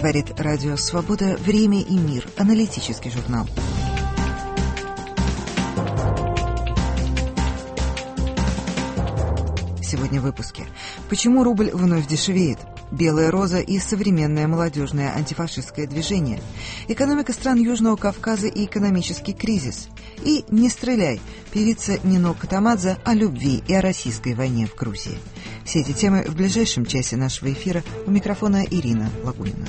Говорит Радио Свобода. Время и мир. Аналитический журнал. Сегодня в выпуске. Почему рубль вновь дешевеет? Белая роза и современное молодежное антифашистское движение. Экономика стран Южного Кавказа и экономический кризис. И «Не стреляй» певица Нино Катамадзе о любви и о российской войне в Грузии. Все эти темы в ближайшем часе нашего эфира. У микрофона Ирина Лагунина.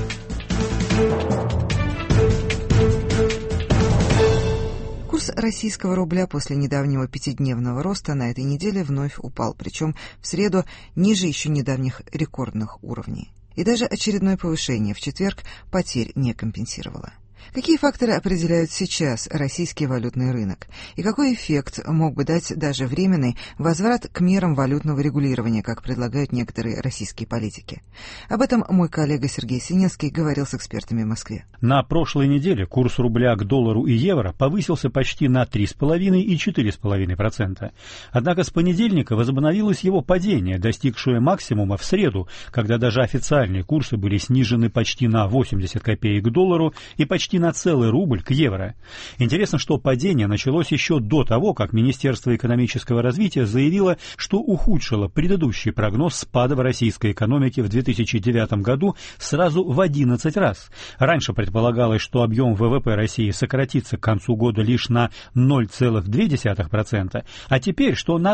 Курс российского рубля после недавнего пятидневного роста на этой неделе вновь упал, причем в среду ниже еще недавних рекордных уровней. И даже очередное повышение в четверг потерь не компенсировало. Какие факторы определяют сейчас российский валютный рынок? И какой эффект мог бы дать даже временный возврат к мерам валютного регулирования, как предлагают некоторые российские политики? Об этом мой коллега Сергей Синенский говорил с экспертами в Москве. На прошлой неделе курс рубля к доллару и евро повысился почти на 3,5 и 4,5%. Однако с понедельника возобновилось его падение, достигшее максимума в среду, когда даже официальные курсы были снижены почти на 80 копеек к доллару и почти на целый рубль к евро. Интересно, что падение началось еще до того, как Министерство экономического развития заявило, что ухудшило предыдущий прогноз спада в российской экономике в 2009 году сразу в 11 раз. Раньше предполагалось, что объем ВВП России сократится к концу года лишь на 0,2%, а теперь, что на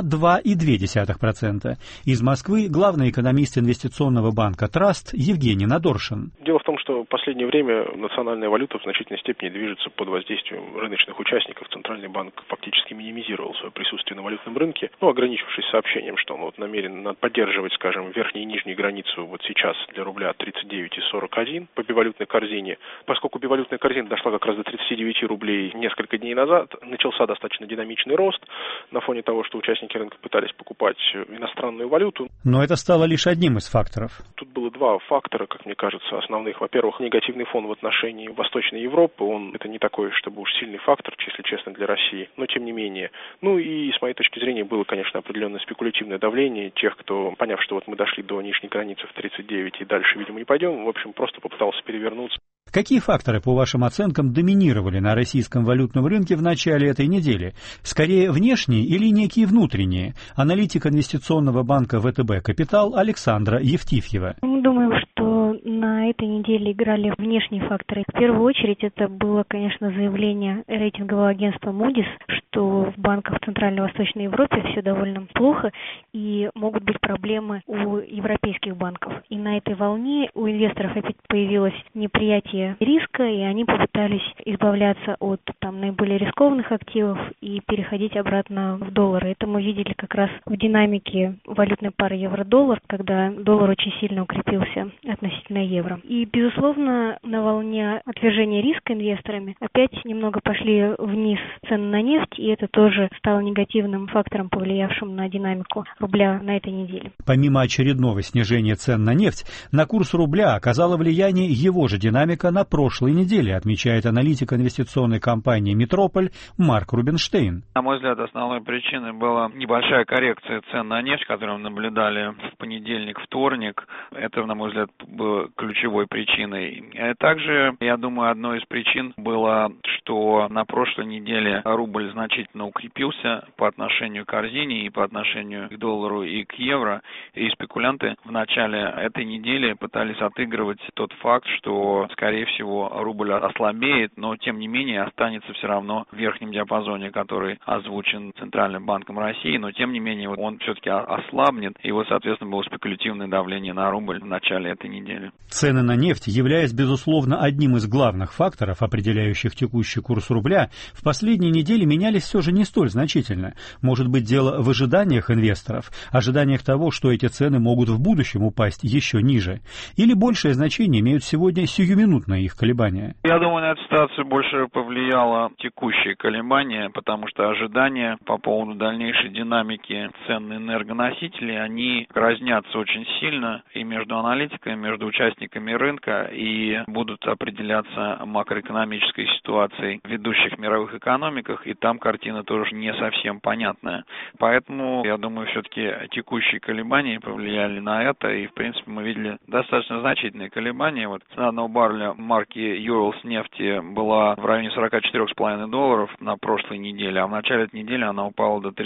2,2%. Из Москвы главный экономист инвестиционного банка «Траст» Евгений Надоршин. Дело в том, что в последнее время национальная валюта в значительной степени движется под воздействием рыночных участников. Центральный банк фактически минимизировал свое присутствие на валютном рынке, ограничившись сообщением, что он намерен поддерживать, скажем, верхнюю и нижнюю границу вот сейчас для рубля 39,41 по бивалютной корзине. Поскольку бивалютная корзина дошла как раз до 39 рублей несколько дней назад, начался достаточно динамичный рост на фоне того, что участники рынка пытались покупать иностранную валюту. Но это стало лишь одним из факторов. Тут было два фактора, как мне кажется, основных. Во-первых, негативный фон в отношении Восточной Европы, это не такой, чтобы уж сильный фактор, если честно, для России, но тем не менее. И с моей точки зрения было, конечно, определенное спекулятивное давление тех, кто, поняв, что вот мы дошли до нижней границы в 39 и дальше, видимо, не пойдем, в общем, просто попытался перевернуться. Какие факторы, по вашим оценкам, доминировали на российском валютном рынке в начале этой недели? Скорее внешние или некие внутренние? Аналитик инвестиционного банка ВТБ «Капитал» Александра Евтифьева. Мы думаем, что на этой неделе играли внешние факторы. В первую очередь это было, конечно, заявление рейтингового агентства Moody's, что в банках в Центральной и Восточной Европе все довольно плохо и могут быть проблемы у европейских банков. И на этой волне у инвесторов опять появилось неприятие риска, и они попытались избавляться от наиболее рискованных активов и переходить обратно в доллары. Это мы видели как раз в динамике валютной пары евро-доллар, когда доллар очень сильно укрепился относительно евро. И, безусловно, на волне отвержения риска инвесторами опять немного пошли вниз цены на нефть, и это тоже стало негативным фактором, повлиявшим на динамику рубля на этой неделе. Помимо очередного снижения цен на нефть, на курс рубля оказало влияние его же динамика на прошлой неделе, отмечает аналитик инвестиционной компании «Метрополь» Марк Рубинштейн. На мой взгляд, основной причиной была небольшая коррекция цен на нефть, которую мы наблюдали в понедельник, вторник. Это, на мой взгляд, было ключевой причиной. Также, я думаю, одной из причин было, что на прошлой неделе рубль значительно укрепился по отношению к корзине и по отношению к доллару и к евро. И спекулянты в начале этой недели пытались отыгрывать тот факт, что, скорее всего, рубль ослабеет, но, тем не менее, останется все равно в верхнем диапазоне, который озвучен Центральным банком России, но, тем не менее, он все-таки ослабнет, и соответственно, было спекулятивное давление на рубль в начале этой недели. Цены на нефть, являясь, безусловно, одним из главных факторов, определяющих текущий курс рубля, в последние недели менялись все же не столь значительно. Может быть, дело в ожиданиях инвесторов, ожиданиях того, что эти цены могут в будущем упасть еще ниже, или большее значение имеют сегодня сиюминутные их колебания? Я думаю, на эту ситуацию больше повлияло текущие колебания, потому что ожидания по поводу дальнейшей динамики цен на энергоносители, они разнятся очень сильно и между аналитиками, и между участниками рынка, и будут определяться макроэкономической ситуацией в ведущих мировых экономиках, и там картина тоже не совсем понятная. Поэтому, я думаю, все-таки все-таки текущие колебания повлияли на это, и, в принципе, мы видели достаточно значительные колебания. Вот цена одного барреля марки Urals нефти была в районе $44,5 на прошлой неделе, а в начале этой недели она упала до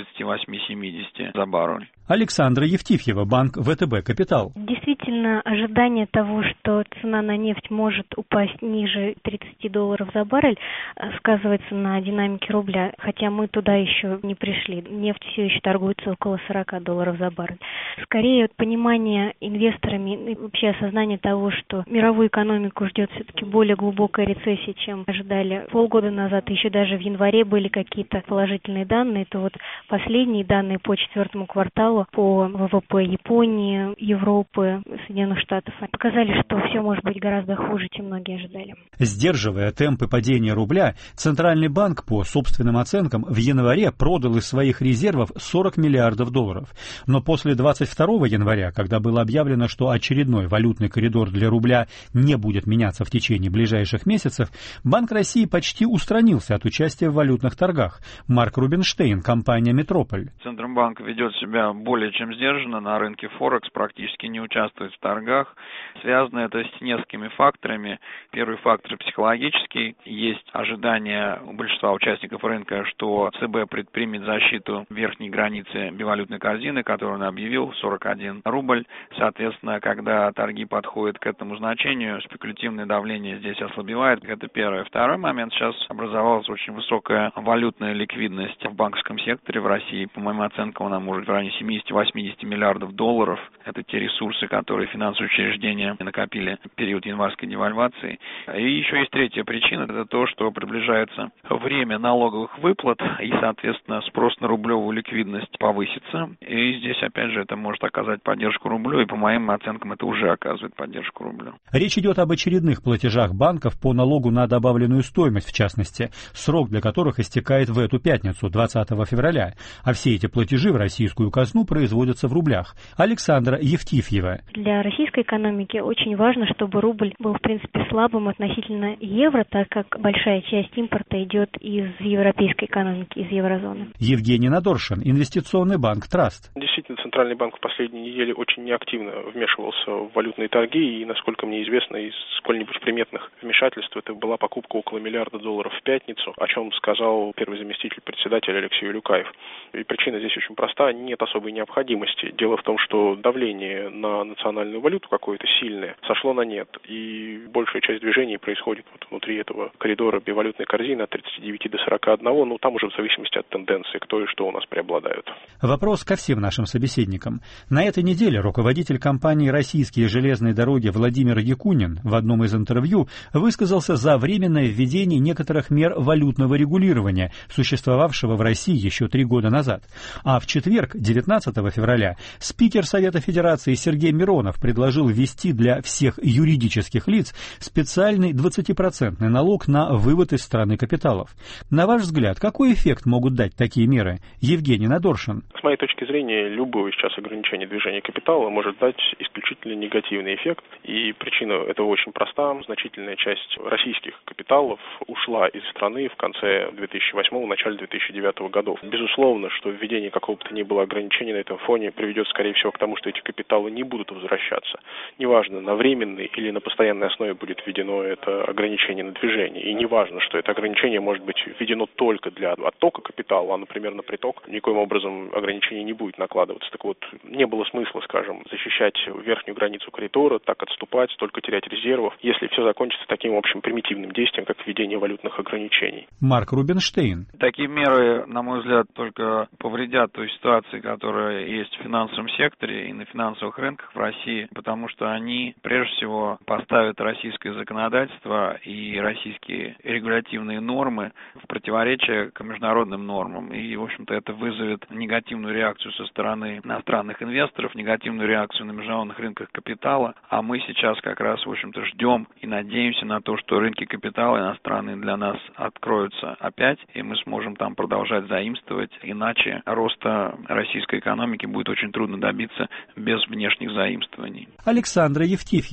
38,70 за баррель. Александра Евтифьева, банк ВТБ «Капитал». Действительно, ожидание того, что цена на нефть может упасть ниже $30 за баррель, сказывается на динамике рубля, хотя мы туда еще не пришли. Нефть все еще торгуется около $40 за баррель. Скорее, понимание инвесторами и вообще осознание того, что мировую экономику ждет все-таки более глубокая рецессия, чем ожидали полгода назад, еще даже в январе были какие-то положительные данные, то вот последние данные по четвертому кварталу по ВВП Японии, Европы, Соединенных Штатов показали, что все может быть гораздо хуже, чем многие ожидали. Сдерживая темпы падения рубля, Центральный банк, по собственным оценкам, в январе продал из своих резервов $40 миллиардов. Но после 22 января, когда было объявлено, что очередной валютный коридор для рубля не будет меняться в течение ближайших месяцев, Банк России почти устранился от участия в валютных торгах. Марк Рубинштейн, компания «Метрополь». Центробанк ведет себя более чем сдержанно на рынке Форекс, практически не участвует в торгах. Связано это с несколькими факторами. Первый фактор психологический. Есть ожидание у большинства участников рынка, что ЦБ предпримет защиту верхней границы бивалютной корзины, которую он объявил, 41 рубль. Соответственно, когда торги подходят к этому значению, спекулятивное давление здесь ослабевает. Это первое. Второй момент. Сейчас образовалась очень высокая валютная ликвидность в банковском секторе в России. По моим оценкам, она может в районе 70-80 миллиардов долларов. Это те ресурсы, которые финансовые учреждения накопили в период январской девальвации. И еще есть третья причина. Это то, что приближается время налоговых выплат, и, соответственно, спрос на рублевую ликвидность повысится. И здесь, опять же, это может оказать поддержку рублю, и, по моим оценкам, это уже оказывает поддержку рублю. Речь идет об очередных платежах банков по налогу на добавленную стоимость, в частности, срок для которых истекает в эту пятницу, 20 февраля. А все эти платежи в российскую казну производятся в рублях. Александра Евтифьева. Для российской экономики очень важно, чтобы рубль был, в принципе, слабым относительно евро, так как большая часть импорта идет из европейской экономики, из еврозоны. Евгений Надоршин, инвестиционный банк «Траст». Действительно, Центральный банк в последние недели очень неактивно вмешивался в валютные торги, и, насколько мне известно, из сколь-нибудь приметных вмешательств это была покупка около $1 миллиарда в пятницу, о чем сказал первый заместитель председателя Алексей Улюкаев. И причина здесь очень проста, нет особой необходимости. Дело в том, что давление на национальную валюту какое-то сильное сошло на нет, и большая часть движений происходит вот внутри этого коридора бивалютной корзины от 39 до 41, ну там уже в зависимости от тенденции, кто и что у нас преобладают. Вопрос ко всем нашим собеседникам. На этой неделе руководитель компании «Российские железные дороги» Владимир Якунин в одном из интервью высказался за временное введение некоторых мер валютного регулирования, существовавшего в России еще 3 года назад. А в четверг, 19 февраля, спикер Совета Федерации Сергей Миронов предложил ввести для всех юридических лиц специальный 20% налог на вывод из страны капиталов. На ваш взгляд, какой эффект могут дать такие меры? Евгений Надоршин. С моей точки зрения, любое сейчас ограничение движения капитала может дать исключительно негативный эффект. И причина этого очень проста. Значительная часть российских капиталов ушла из страны в конце 2008 начале 2009 годов. Безусловно, что введение какого бы то ни было ограничения на этом фоне приведет, скорее всего, к тому, что эти капиталы не будут возвращаться. Неважно, на временной или на постоянной основе будет введено это ограничение на движение. И неважно, что это ограничение может быть введено только для оттока капитала, а, например, на приток никоим образом ограничение не будет накладываться. Так вот, не было смысла, скажем, защищать верхнюю границу коридора, так отступать, столько терять резервов, если все закончится таким, в общем, примитивным действием, как введение валютных ограничений. Марк Рубинштейн. Такие меры, на мой взгляд, только повредят той ситуации, которая есть в финансовом секторе и на финансовых рынках в России, потому что они, прежде всего, поставят российское законодательство и российские регулятивные нормы в противоречие к международным нормам. И, в общем-то, это вызовет негативную реакцию со стороны иностранных инвесторов, негативную реакцию на международных рынках капитала. А мы сейчас как раз, в общем-то, ждем и надеемся на то, что рынки капитала иностранные для нас откроются опять, и мы сможем там продолжать заимствовать. Иначе роста российской экономики будет очень трудно добиться без внешних заимствований. Александра Евтифьева.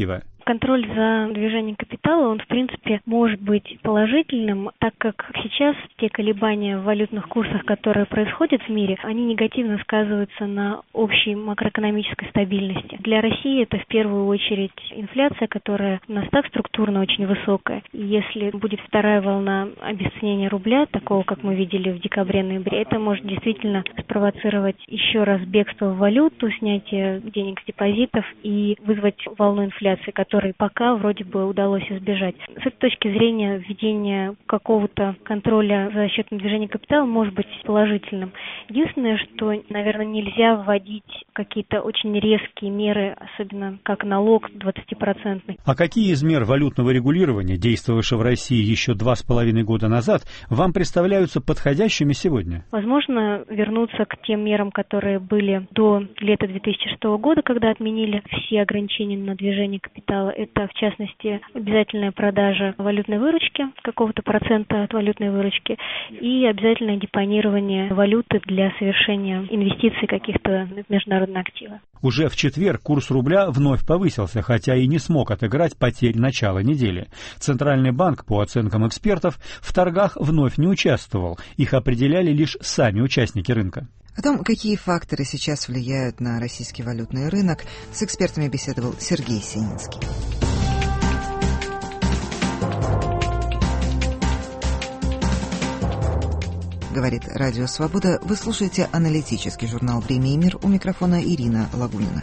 Контроль за движением капитала, он, в принципе, может быть положительным, так как сейчас те колебания в валютных курсах, которые происходят в мире, они негативно сказываются на общей макроэкономической стабильности. Для России это в первую очередь инфляция, которая у нас так структурно очень высокая. И если будет вторая волна обесценения рубля, такого, как мы видели в декабре-ноябре, это может действительно спровоцировать еще раз бегство в валюту, снятие денег с депозитов и вызвать волну инфляции, которой пока вроде бы удалось избежать. С этой точки зрения введение какого-то контроля за счетом движения капитала может быть положительным. Единственное, что, наверное, нельзя вводить какие-то очень резкие меры, особенно как налог 20%. А какие из мер валютного регулирования, действовавшего в России еще 2,5 года назад, вам представляются подходящими сегодня? Возможно, вернуться к тем мерам, которые были до лета 2006 года, когда отменили все ограничения на движение капитала. Это, в частности, обязательная продажа валютной выручки, какого-то процента от валютной выручки, и обязательное депонирование валюты для совершения инвестиций каких-то в международные активы. Уже в четверг курс рубля вновь повысился, хотя и не смог отыграть потерь начала недели. Центральный банк, по оценкам экспертов, в торгах вновь не участвовал. Их определяли лишь сами участники рынка. О том, какие факторы сейчас влияют на российский валютный рынок, с экспертами беседовал Сергей Сининский. Говорит Радио Свобода. Вы слушаете аналитический журнал «Время и мир». У микрофона Ирина Лагунина.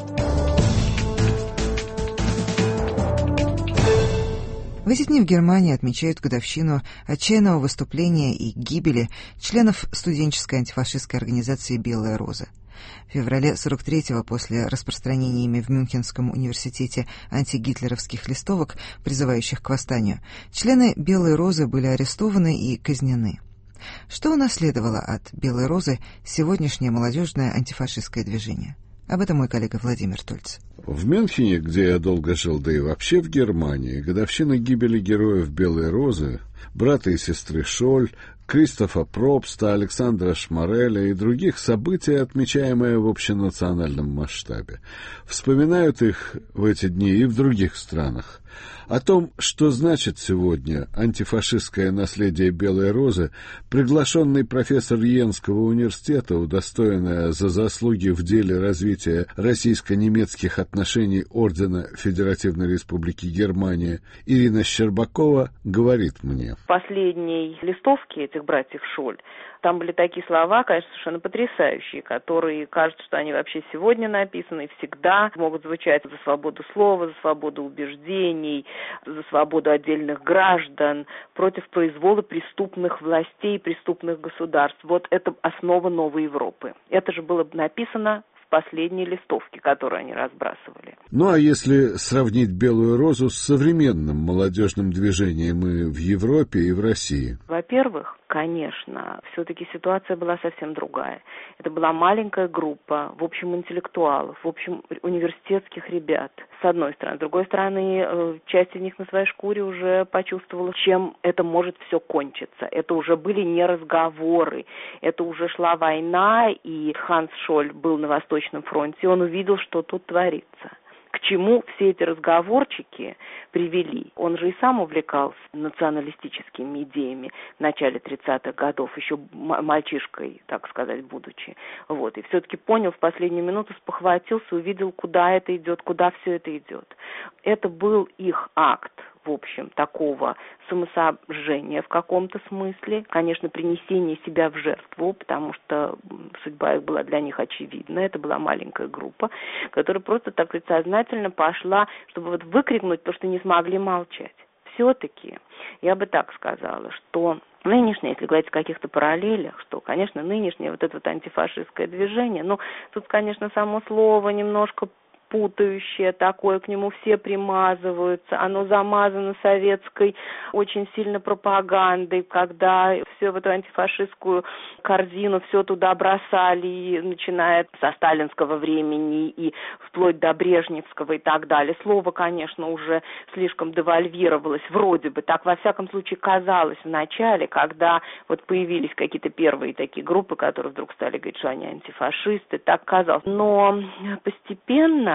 В эти дни в Германии отмечают годовщину отчаянного выступления и гибели членов студенческой антифашистской организации «Белая роза». В феврале 43-го, после распространения ими в Мюнхенском университете антигитлеровских листовок, призывающих к восстанию, члены «Белой розы» были арестованы и казнены. Что унаследовало от «Белой розы» сегодняшнее молодежное антифашистское движение? Об этом мой коллега Владимир Тольц. В Мюнхене, где я долго жил, да и вообще в Германии, годовщина гибели героев «Белой розы», брата и сестры Шоль, Кристофа Пробста, Александра Шмареля и других событий, отмечаемые в общенациональном масштабе. Вспоминают их в эти дни и в других странах. О том, что значит сегодня антифашистское наследие «Белой розы», приглашенный профессор Йенского университета, удостоенная за заслуги в деле развития российско-немецких отношений Ордена Федеративной Республики Германия, Ирина Щербакова говорит мне. В последней листовке этих братьев Шоль там были такие слова, конечно, совершенно потрясающие, которые, кажется, что они вообще сегодня написаны и всегда могут звучать за свободу слова, за свободу убеждений, за свободу отдельных граждан, против произвола преступных властей, преступных государств. Вот это основа новой Европы. Это же было написано в последней листовке, которую они разбрасывали. Ну а если сравнить «Белую розу» с современным молодежным движением и в Европе, и в России? Во-первых, конечно, все-таки ситуация была совсем другая. Это была маленькая группа, в общем, интеллектуалов, в общем, университетских ребят, с одной стороны. С другой стороны, часть из них на своей шкуре уже почувствовала, чем это может все кончиться. Это уже были не разговоры, это уже шла война, и Ханс Шоль был на Восточном фронте, и он увидел, что тут творится. К чему все эти разговорчики привели? Он же и сам увлекался националистическими идеями в начале 30-х годов, еще мальчишкой, так сказать, будучи. Вот. И все-таки понял в последнюю минуту, спохватился, увидел, куда это идет, куда все это идет. Это был их акт, в общем, такого самосожжения в каком-то смысле, конечно, принесение себя в жертву, потому что судьба их была для них очевидна. Это была маленькая группа, которая просто, так сказать, сознательно пошла, чтобы вот выкрикнуть то, что не смогли молчать. Все-таки, я бы так сказала, что нынешнее, если говорить о каких-то параллелях, что, конечно, нынешнее вот это вот антифашистское движение, ну, тут, конечно, само слово немножко путающее такое, к нему все примазываются, оно замазано советской очень сильно пропагандой, когда все в эту антифашистскую корзину все туда бросали, начиная со сталинского времени и вплоть до брежневского и так далее. Слово, конечно, уже слишком девальвировалось, вроде бы, так во всяком случае казалось в начале, когда вот появились какие-то первые такие группы, которые вдруг стали говорить, что они антифашисты, так казалось. Но постепенно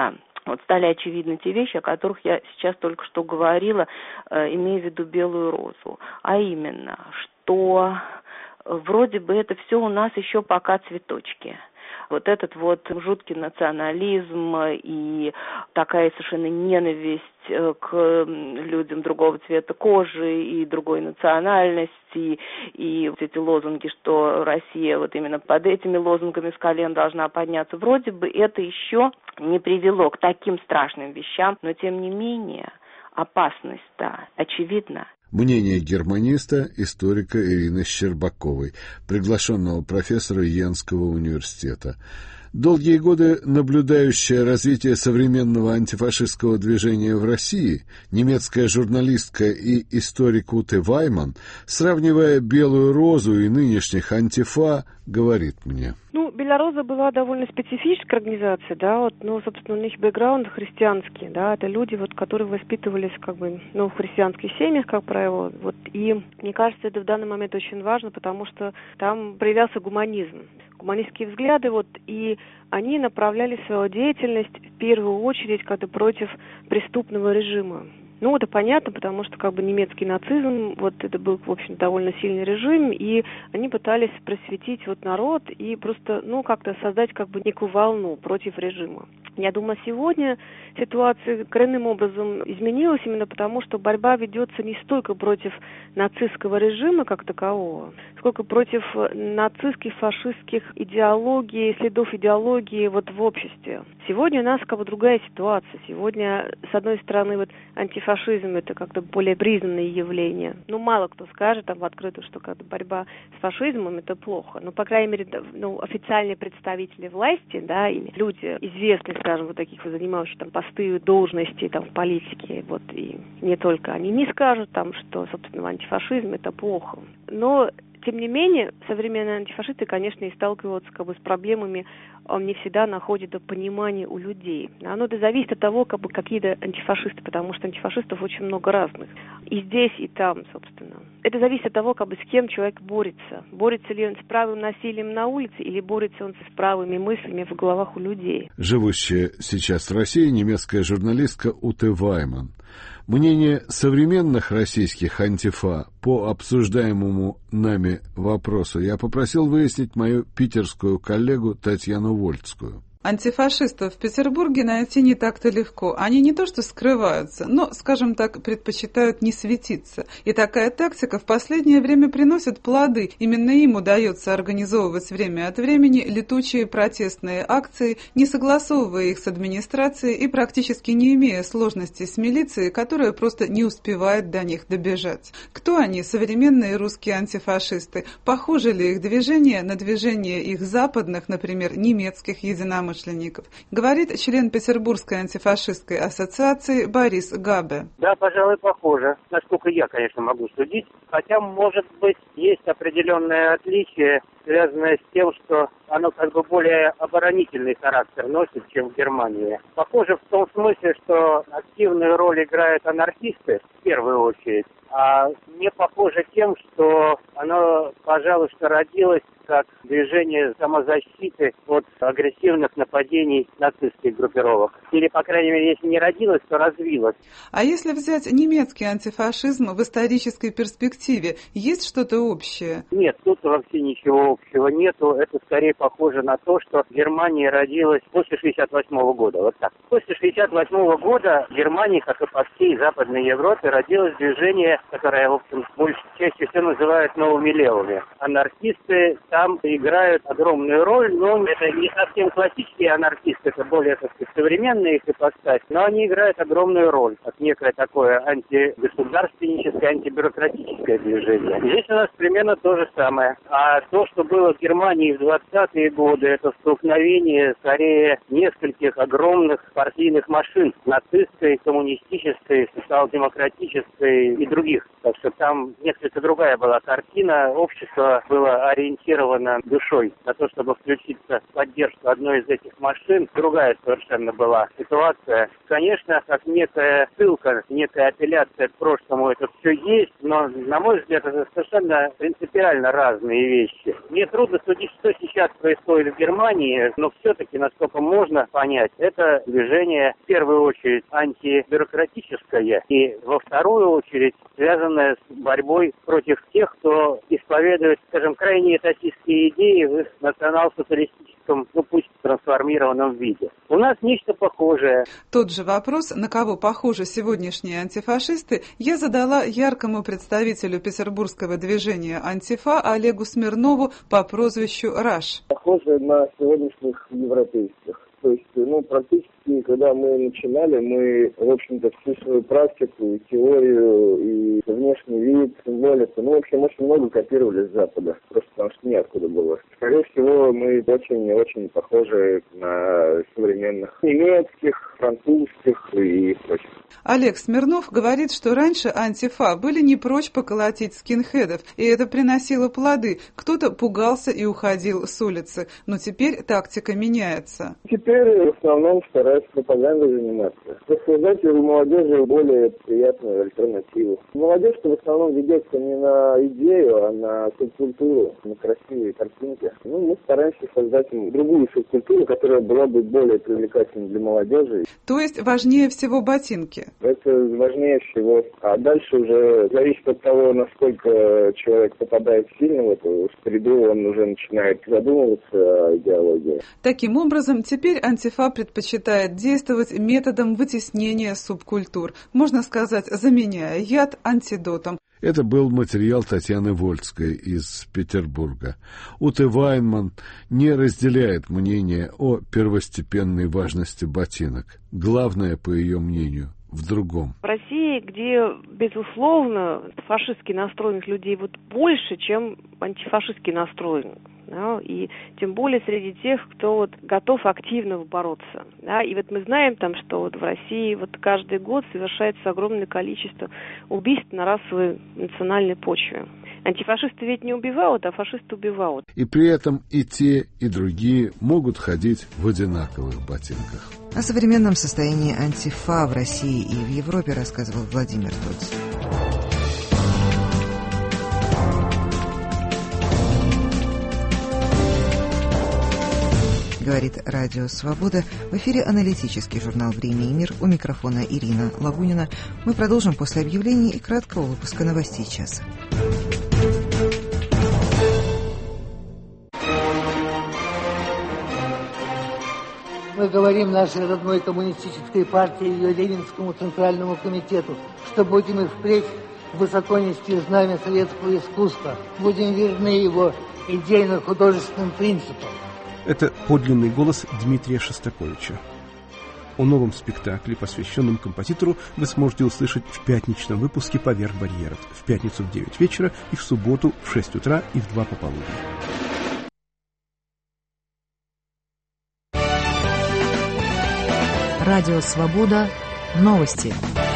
вот стали очевидны те вещи, о которых я сейчас только что говорила, имея в виду «Белую розу». А именно, что вроде бы это все у нас еще пока цветочки. Вот этот вот жуткий национализм и такая совершенно ненависть к людям другого цвета кожи и другой национальности, и вот эти лозунги, что Россия вот именно под этими лозунгами с колен должна подняться, вроде бы это еще не привело к таким страшным вещам, но тем не менее опасность-то очевидна. Мнение германиста, историка Ирины Щербаковой, приглашенного профессора Йенского университета. Долгие годы наблюдающая развитие современного антифашистского движения в России, немецкая журналистка и историк Уте Вайман, сравнивая «Белую розу» и нынешних антифа, говорит мне. «Белая роза» была довольно специфическая организация, да, собственно, у них бэкграунд христианский, да, это люди, которые воспитывались, в христианских семьях, как правило, и мне кажется, это в данный момент очень важно, потому что там проявлялся гуманизм, гуманистские взгляды, и они направляли свою деятельность в первую очередь против преступного режима. Это понятно, потому что немецкий нацизм, это был, в общем, довольно сильный режим, и они пытались просветить народ и просто, как-то создать некую волну против режима. Я думаю, сегодня ситуация коренным образом изменилась именно потому, что борьба ведется не столько против нацистского режима как такового, сколько против нацистских, фашистских идеологий, следов идеологии в обществе. Сегодня у нас другая ситуация. Сегодня, с одной стороны, антифашизм – это как-то более признанное явление. Мало кто скажет в открытую, что борьба с фашизмом – это плохо. По крайней мере, официальные представители власти, да, или люди известные, скажем, таких занимающих посты, должности в политике, и не только, они не скажут что, собственно, антифашизм – это плохо. Но тем не менее, современные антифашисты, конечно, и сталкиваются с проблемами, не всегда находят понимание у людей. Оно зависит от того, какие антифашисты, потому что антифашистов очень много разных. И здесь, и там, собственно. Это зависит от того, с кем человек борется. Борется ли он с правым насилием на улице, или борется он с правыми мыслями в головах у людей. Живущая сейчас в России немецкая журналистка Уте Вайман. Мнение современных российских антифа по обсуждаемому нами вопросу я попросил выяснить мою питерскую коллегу Татьяну Вольцкую. Антифашистов в Петербурге найти не так-то легко. Они не то что скрываются, но, скажем так, предпочитают не светиться. И такая тактика в последнее время приносит плоды. Именно им удается организовывать время от времени летучие протестные акции, не согласовывая их с администрацией и практически не имея сложностей с милицией, которая просто не успевает до них добежать. Кто они, современные русские антифашисты? Похоже ли их движение на движение их западных, например, немецких единомышленников? Говорит член Петербургской антифашистской ассоциации Борис Габе. Да, пожалуй, похоже. Насколько я, конечно, могу судить. Хотя, может быть, есть определенное отличие, связанное с тем, что оно более оборонительный характер носит, чем в Германии. Похоже в том смысле, что активную роль играют анархисты в первую очередь, а не похоже тем, что оно, пожалуй, что родилось как движение самозащиты от агрессивных нападений нацистских группировок. Или, по крайней мере, если не родилось, то развилось. А если взять немецкий антифашизм в исторической перспективе, есть что-то общее? Нет, тут вообще ничего общего нету. Это скорее похоже на то, что Германия родилась после 1968 года. Вот так. После 1968 года в Германии, как и по всей Западной Европе, родилось движение, которое, в общем, чаще всего называют новыми левыми. Анархисты там играют огромную роль, но это не совсем классические анархисты, это более, так сказать, современные их ипостась, но они играют огромную роль, как некое такое антигосударственническое, антибюрократическое движение. Здесь у нас примерно то же самое. А то, что было в Германии в 20-е годы, это столкновение скорее нескольких огромных партийных машин, нацистской, коммунистической, социал-демократической и других. Так что там несколько другая была картина, общество было ориентировано душой на то, чтобы включиться в поддержку одной из этих машин. Другая совершенно была ситуация. Конечно, как некая ссылка, некая апелляция к прошлому, это все есть, но, на мой взгляд, это совершенно принципиально разные вещи. Мне трудно судить, что сейчас происходит в Германии, но все-таки, насколько можно понять, это движение в первую очередь антибюрократическое и во вторую очередь связанное с борьбой против тех, кто исповедует, скажем, крайне этатистские идеи в их национал-социалистическом, пусть трансформированном виде. У нас нечто похожее. Тот же вопрос, на кого похожи сегодняшние антифашисты, я задала яркому представителю петербургского движения «Антифа» Олегу Смирнову по прозвищу «Раш». Похоже на сегодняшних европейских. То есть, практически, когда мы начинали, мы, в общем-то, всю свою практику, и теорию, и внешний вид, символику, в общем, очень много копировали с Запада, просто потому что неоткуда было. Скорее всего, мы очень похожи на современных немецких, французских и прочих. Олег Смирнов говорит, что раньше антифа были не прочь поколотить скинхедов, и это приносило плоды. Кто-то пугался и уходил с улицы, но теперь тактика меняется. Теперь в основном стараются пропагандой заниматься. Создать у молодежи более приятную альтернативу. Молодежь-то в основном ведется не на идею, а на субкультуру, на красивые картинки. Мы стараемся создать другую субкультуру, которая была бы более привлекательной для молодежи. То есть важнее всего ботинки? Это важнее всего. А дальше уже зависит от того, насколько человек попадает сильно в эту среду, он уже начинает задумываться о идеологии. Таким образом, теперь антифа предпочитает действовать методом вытеснения субкультур, можно сказать, заменяя яд антидотом. Это был материал Татьяны Вольской из Петербурга. Уте Вайнман не разделяет мнение о первостепенной важности ботинок. Главное, по ее мнению, в другом. В России, где, безусловно, фашистски настроенных людей больше, чем антифашистски настроенных. Да, и тем более среди тех, кто готов активно бороться. Да, и мы знаем, что в России каждый год совершается огромное количество убийств на расовой национальной почве. Антифашисты ведь не убивают, а фашисты убивают. И при этом и те, и другие могут ходить в одинаковых ботинках. О современном состоянии антифа в России и в Европе рассказывал Владимир Тоть. Говорит Радио Свобода. В эфире аналитический журнал «Время и мир». У микрофона Ирина Лагунина. Мы продолжим после объявлений и краткого выпуска новостей часа. Мы говорим нашей родной коммунистической партии и ее Ленинскому Центральному комитету, что будем и впредь высоко нести знамя советского искусства, будем верны его идейно-художественным принципам. Это подлинный голос Дмитрия Шостаковича. О новом спектакле, посвященном композитору, вы сможете услышать в пятничном выпуске «Поверх барьеров» в пятницу в 9 вечера и в субботу в 6 утра и в 2 пополудни. Радио «Свобода». Новости.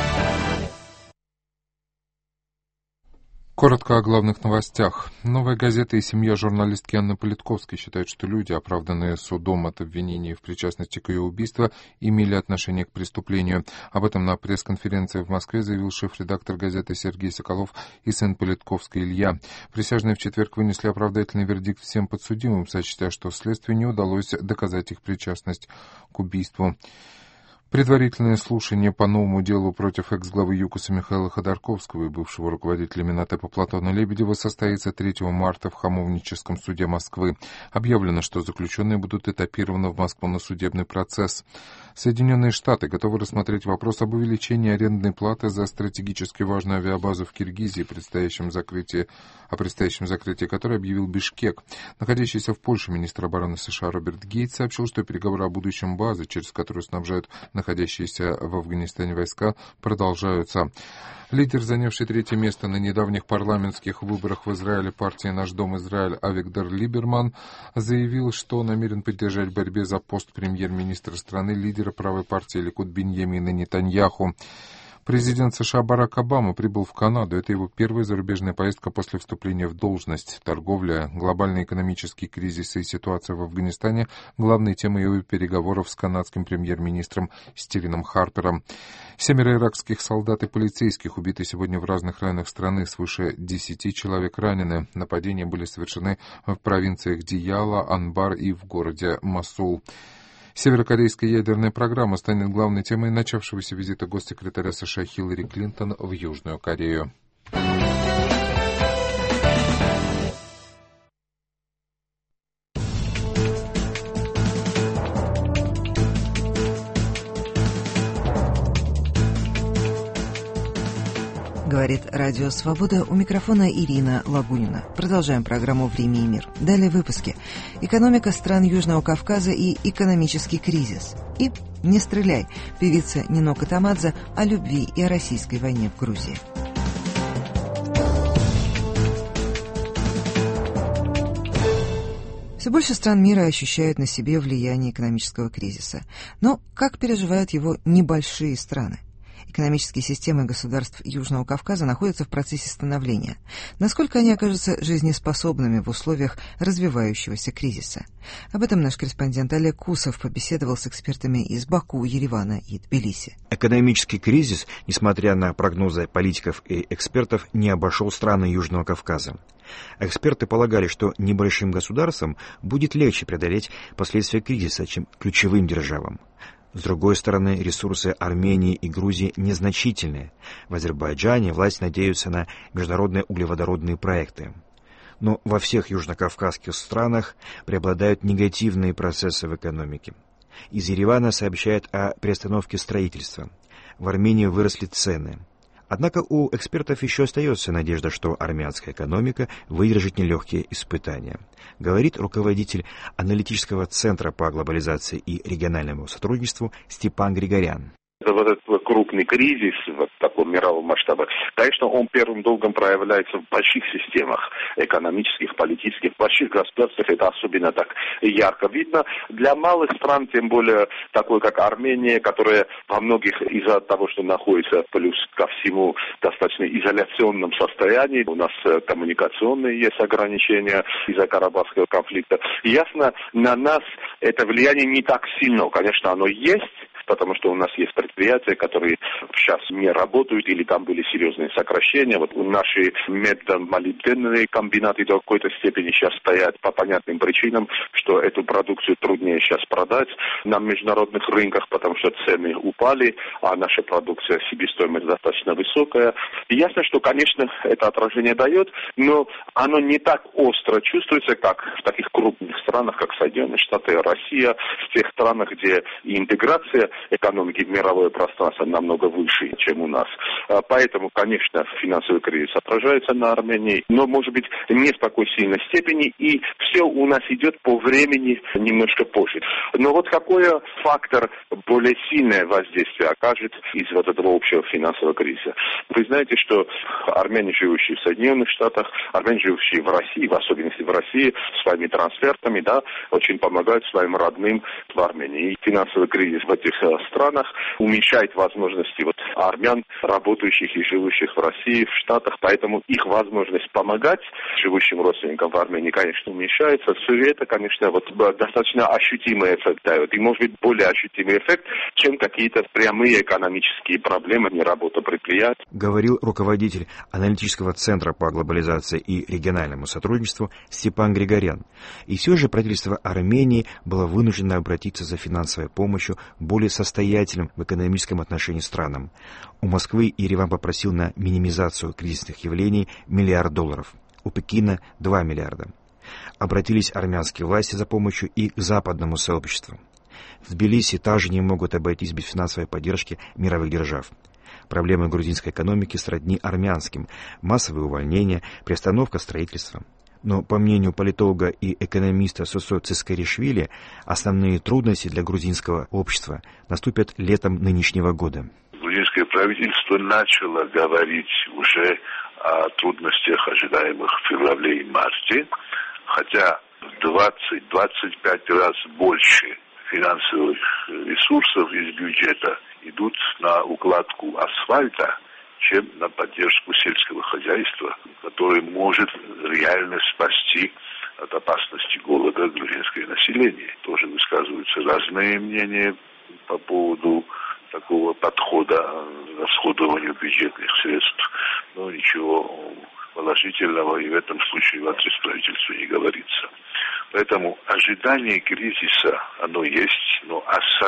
Коротко о главных новостях. «Новая газета» и семья журналистки Анны Политковской считают, что люди, оправданные судом от обвинений в причастности к ее убийству, имели отношение к преступлению. Об этом на пресс-конференции в Москве заявил шеф-редактор газеты Сергей Соколов и сын Политковской Илья. Присяжные в четверг вынесли оправдательный вердикт всем подсудимым, сочтя, что следствию не удалось доказать их причастность к убийству. Предварительное слушание по новому делу против экс-главы ЮКОСа Михаила Ходорковского и бывшего руководителя Минотепа Платона Лебедева состоится 3 марта в Хамовническом суде Москвы. Объявлено, что заключенные будут этапированы в Москву на судебный процесс. Соединенные Штаты готовы рассмотреть вопрос об увеличении арендной платы за стратегически важную авиабазу в Киргизии, о предстоящем закрытии которой объявил Бишкек. Находящийся в Польше министр обороны США Роберт Гейтс сообщил, что переговоры о будущем базы, через которую снабжают находящиеся в Афганистане войска, продолжаются. Лидер, занявший 3-е место на недавних парламентских выборах в Израиле партии «Наш дом Израиль» Авигдор Либерман заявил, что намерен поддержать в борьбе за пост премьер-министра страны лидера правой партии Ликуд Биньямина Нетаньяху. Президент США Барак Обама прибыл в Канаду. Это его первая зарубежная поездка после вступления в должность. Торговля, глобальный экономический кризис и ситуация в Афганистане – главные темы его переговоров с канадским премьер-министром Стивеном Харпером. 7 иракских солдат и полицейских убиты сегодня в разных районах страны, свыше 10 человек ранены. Нападения были совершены в провинциях Дияла, Анбар и в городе Мосул. Северокорейская ядерная программа станет главной темой начавшегося визита госсекретаря США Хиллари Клинтон в Южную Корею. Говорит Радио Свобода, у микрофона Ирина Лагунина. Продолжаем программу «Время и мир». Далее выпуски. Экономика стран Южного Кавказа и экономический кризис. И «Не стреляй» певица Нино Катамадзе о любви и о российской войне в Грузии. Все больше стран мира ощущают на себе влияние экономического кризиса. Но как переживают его небольшие страны? Экономические системы государств Южного Кавказа находятся в процессе становления. Насколько они окажутся жизнеспособными в условиях развивающегося кризиса? Об этом наш корреспондент Олег Кусов побеседовал с экспертами из Баку, Еревана и Тбилиси. Экономический кризис, несмотря на прогнозы политиков и экспертов, не обошел страны Южного Кавказа. Эксперты полагали, что небольшим государствам будет легче преодолеть последствия кризиса, чем ключевым державам. С другой стороны, ресурсы Армении и Грузии незначительные. В Азербайджане власть надеется на международные углеводородные проекты. Но во всех южнокавказских странах преобладают негативные процессы в экономике. Из Еревана сообщают о приостановке строительства. В Армении выросли цены. Однако у экспертов еще остается надежда, что армянская экономика выдержит нелегкие испытания, говорит руководитель аналитического центра по глобализации и региональному сотрудничеству Степан Григорян. Вот этот крупный кризис в таком мировом масштабе, конечно, он первым долгом проявляется в больших системах экономических, политических, в больших государствах это особенно так ярко видно. Для малых стран, тем более такой, как Армения, которая во многих из-за того, что находится плюс ко всему достаточно изоляционном состоянии, у нас коммуникационные есть ограничения из-за Карабахского конфликта. Ясно, на нас это влияние не так сильно, конечно, оно есть, потому что у нас есть предприятия, которые сейчас не работают, или там были серьезные сокращения. Вот наши медно-молибденные комбинаты до какой-то степени сейчас стоят по понятным причинам, что эту продукцию труднее сейчас продать на международных рынках, потому что цены упали, а наша продукция, себестоимость достаточно высокая. И ясно, что, конечно, это отражение дает, но оно не так остро чувствуется, как в таких крупных странах, как Соединенные Штаты, Россия, в тех странах, где интеграция экономики в мировое пространство намного выше, чем у нас. Поэтому, конечно, финансовый кризис отражается на Армении, но, может быть, не в такой сильной степени, и все у нас идет по времени немножко позже. Но вот какой фактор более сильное воздействие окажет из вот этого общего финансового кризиса? Вы знаете, что армяне, живущие в Соединенных Штатах, армяне, живущие в России, в особенности в России, своими трансфертами, да, очень помогают своим родным в Армении. И финансовый кризис в этих странах уменьшает возможности вот армян, работающих и живущих в России, в Штатах, поэтому их возможность помогать живущим родственникам в Армении, конечно, уменьшается. Все это, конечно, вот достаточно ощутимый эффект дает, и, может быть, более ощутимый эффект, чем какие-то прямые экономические проблемы, не работа предприятий. Говорил руководитель аналитического центра по глобализации и региональному сотрудничеству Степан Григорян. И все же правительство Армении было вынуждено обратиться за финансовой помощью более состоятельным в экономическом отношении странам. У Москвы Ереван попросил на минимизацию кризисных явлений $1 миллиард, у Пекина $2 миллиарда. Обратились армянские власти за помощью и к западному сообществу. В Тбилиси также не могут обойтись без финансовой поддержки мировых держав. Проблемы грузинской экономики сродни армянским: массовые увольнения, приостановка строительства. Но, по мнению политолога и экономиста Сосо Цискаришвили, основные трудности для грузинского общества наступят летом нынешнего года. Грузинское правительство начало говорить уже о трудностях, ожидаемых в феврале и марте, хотя в 20-25 раз больше финансовых ресурсов из бюджета идут на укладку асфальта, чем на поддержку сельского хозяйства, которое может реально спасти от опасности голода грузинское население. Тоже высказываются разные мнения по поводу такого подхода к расходованию бюджетных средств. Но ничего положительного и в этом случае в адрес правительства не говорится. Поэтому ожидание кризиса, оно есть, но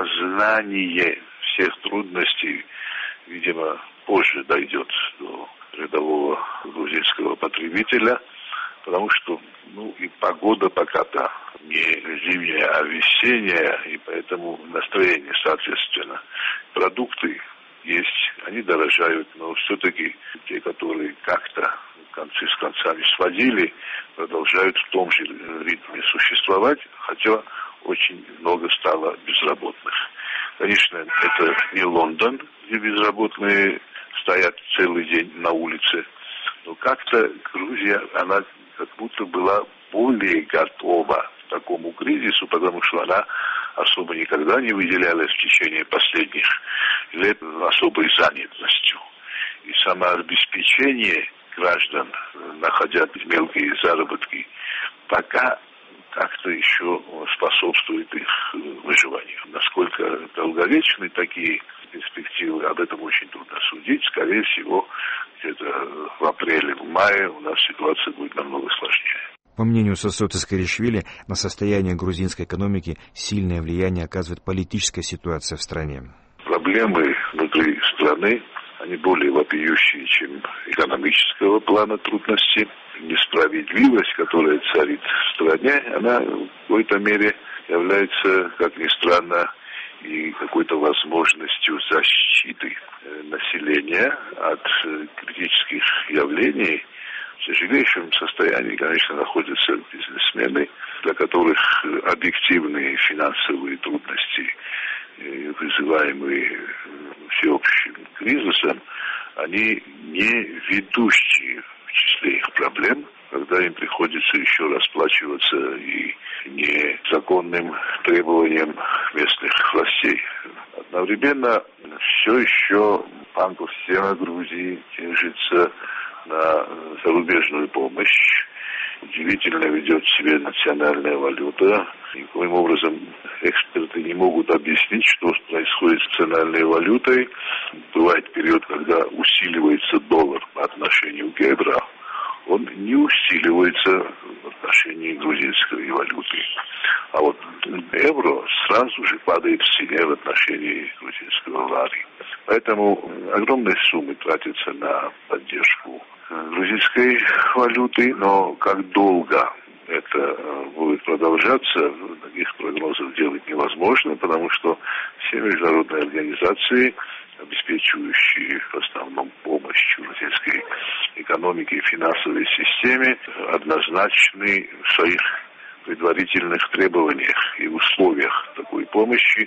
осознание всех трудностей, видимо, позже дойдет до рядового грузинского потребителя, потому что и погода пока-то не зимняя, а весенняя, и поэтому настроение соответственно. Продукты есть, они дорожают, но все-таки те, которые как-то концы с концами сводили, продолжают в том же ритме существовать, хотя очень много стало безработных. Конечно, это не Лондон, где безработные стоят целый день на улице, но как-то Грузия, она как будто была более готова к такому кризису, потому что она особо никогда не выделялась в течение последних лет особой занятостью. И самообеспечение граждан, находя мелкие заработки, пока как-то еще способствует их выживанию. Насколько долговечны такие перспективы, об этом очень трудно судить. Скорее всего, где-то в апреле, в мае у нас ситуация будет намного сложнее. По мнению Сосоты Скоришвили, на состояние грузинской экономики сильное влияние оказывает политическая ситуация в стране. Проблемы внутри страны, они более вопиющие, чем экономического плана трудности. Несправедливость, которая царит в стране, она в какой-то мере является, как ни странно, и какой-то возможностью защиты населения от критических явлений. В тяжелейшем состоянии, конечно, находятся бизнесмены, для которых объективные финансовые трудности, вызываемые всеобщим кризисом, они не ведущие в числе их проблем, когда им приходится еще расплачиваться и незаконным требованиям местных властей. Одновременно все еще банковская система Грузии держится на зарубежную помощь. Удивительно ведет себя национальная валюта. Никоим образом эксперты не могут объяснить, что происходит с национальной валютой. Бывает период, когда усиливается доллар по отношению к евро. Он не усиливается в отношении грузинской валюты. А вот евро сразу же падает в цене в отношении грузинского лари. Поэтому огромные суммы тратятся на поддержку грузинской валюты, но как долго это будет продолжаться, таких прогнозов делать невозможно, потому что все международные организации, обеспечивающие в основном помощь грузинской экономике и финансовой системе, однозначны в своих предварительных требованиях и условиях такой помощи